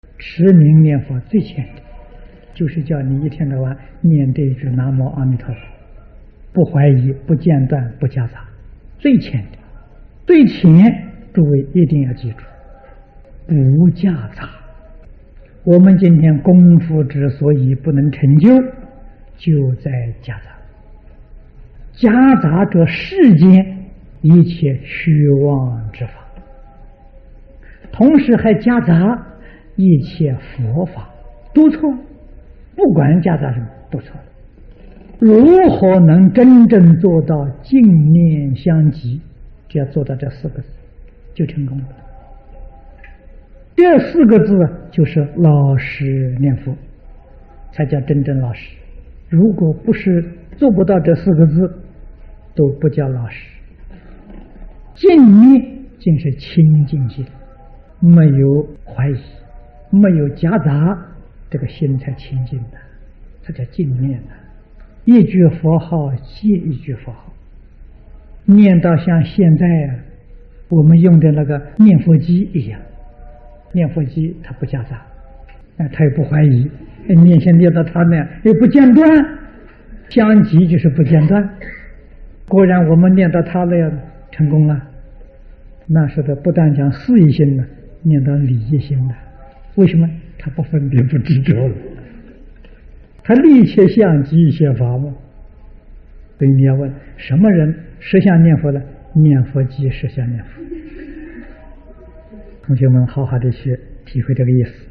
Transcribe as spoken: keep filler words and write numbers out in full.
持名念佛最浅的，就是叫你一天到晚念这一句南无阿弥陀佛，不怀疑，不间断，不夹杂，最浅的。最浅，诸位一定要记住，不夹杂。我们今天功夫之所以不能成就，就在夹杂。夹杂着世间一切虚妄之法，同时还夹杂一切佛法，都错。不管夹杂什么都错了。如何能真正做到净念相继？只要做到这四个字就成功了。这四个字就是老实念佛，才叫真正老实。如果不是做不到这四个字，都不叫老实。净念竟是清净心，没有怀疑，没有夹杂，这个心才清净的，它叫净念的。一句佛号接一句佛号，念到像现在啊，我们用的那个念佛机一样，念佛机它不夹杂，啊，它也不怀疑，念先念到它那样也不间断，相继就是不间断。果然我们念到它那样成功了。那时的不但讲事业心了，念到理业心了。为什么？他不分别不执着了，他立切相即一切法嘛。所以你要问什么人实相念佛呢？念佛即实相念佛。同学们好好的去体会这个意思。